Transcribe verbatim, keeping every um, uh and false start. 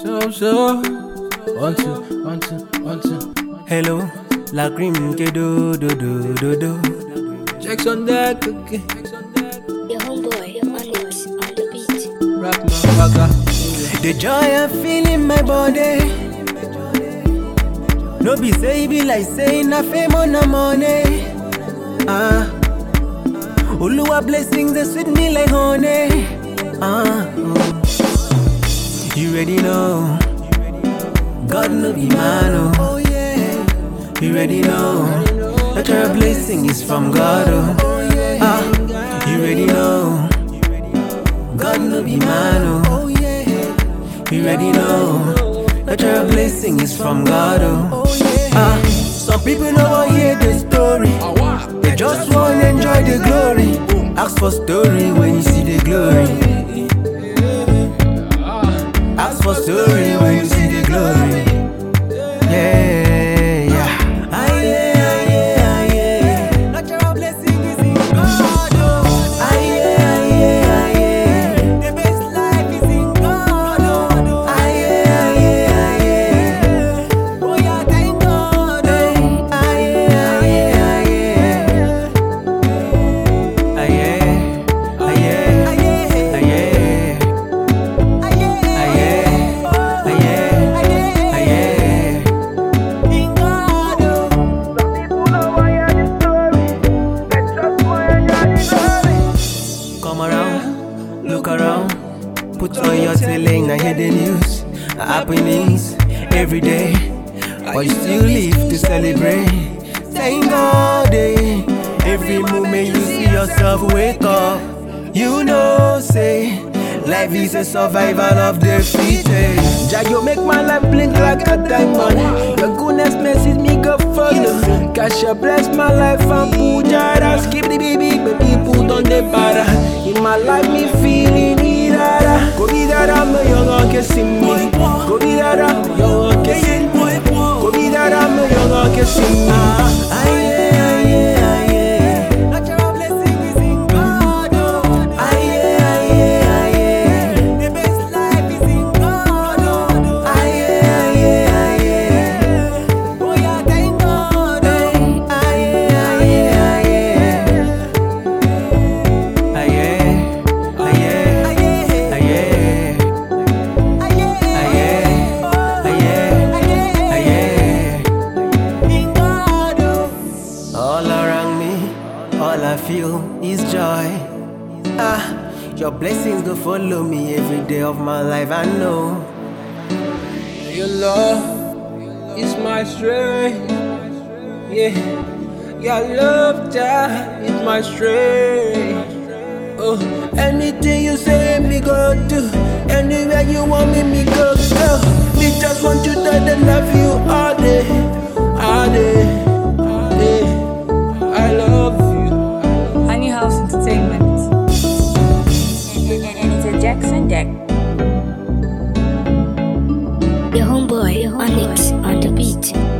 So, so, one, two, one, two, one, two. Hello, la cream que do do do do do. Checks on deck, okay. Your homeboy on it, on the beat. Rap motherfucker. The joy I feel in my body. No be say it be like saying a fame on the money. Ah, Oluwa blessings they sweet me like honey. Ah, oh. You already know. God no be man, oh yeah. You already know. That your blessing is from God, oh. Ah, you already know. God no be man, oh yeah. You already know. That your blessing is from God, oh. Ah, some people don't hear the story. They just wanna enjoy the glory. Ask for story when you see the glory. Ask for story when you see the glory. Yeah, yeah. Ah, yeah, ah, yeah, ah, yeah. Natural blessing is in God, oh. Ah, yeah, ah, yeah, ah, yeah. The best life is in God, oh. Ah, yeah, ah, yeah, ah, yeah. Oh, yeah, thank God, oh. Ah, yeah, ah, yeah, ah, yeah. Ah, yeah, ah, yeah, ah, yeah, ah, yeah. Come around, look around, put on your telling, I hear the news, happenings every day, but you still live to celebrate. Thank God, eh? Every moment you see yourself wake up, you know, say, life is a survival of the fittest. Jah, you make my life blink like a diamond. Your goodness message me go follow. Cash you bless my life and put jara. Skip the baby, baby put on the para. In my life me feeling irara. Go be dara, me young can see me. Go be dara, me young can see me. Go be dara, me young can see me. Ah yeah, ah yeah, ah yeah. Natural blessing is in God, oh. Ah yeah, ah yeah, ah yeah. The best life is in God, oh. Ah yeah, ah yeah, ah yeah. Oh yeah, thank God, oh. Ah yeah, ah yeah, ah yeah. Ah yeah, ah yeah, ah yeah, ah yeah. Ah yeah, ah yeah, ah yeah, ah yeah. In God, oh. All around me, all I feel is joy. Ah, your blessings go follow me every day of my life, I know. Your love is my strength. Yeah, your love, Jah, is my strength. Oh, anything you say, me go do. Anywhere you want me, me go go. Me just want you to know love you all day, all day, all day. I love you. Honey House Entertainment. And it's a Jackson deck. Your homeboy on it, on the beat.